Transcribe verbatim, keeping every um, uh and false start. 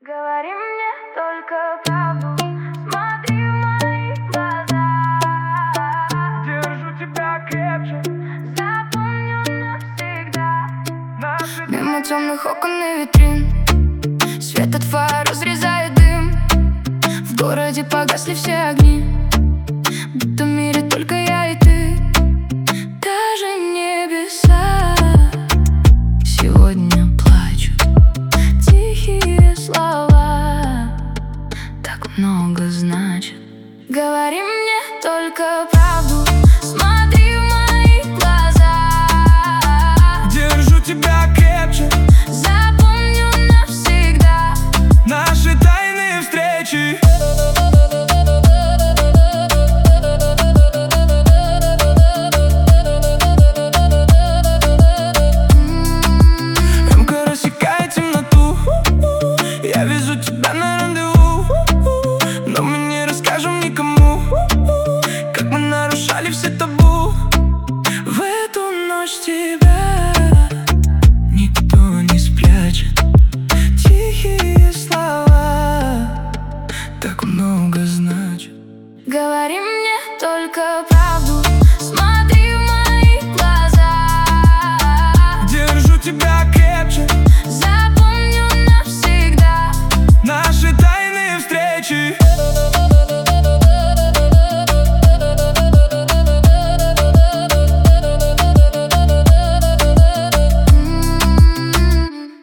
Говори мне только правду, смотри в мои глаза. Держу тебя крепче, Запомню навсегда. наши Мимо темных окон и витрин свет от фар разрезает дым. В городе погасли все огни, будто в мире только я и ты. Даже небеса сегодня плачут. Тихие слова так много значат. Говори мне только правду, смотри в мои глаза. Держу тебя крепче, Запомню навсегда наши тайные встречи. Рамка рассекает темноту, я везу тебя на рандеву, но мы не расскажем никому, как мы нарушали все табу. В эту ночь тебя никто не спрячет. Тихие слова так много значат. Говори мне только правду, смотри в мои глаза. Держу тебя крепче, Запомню навсегда наши тайные встречи.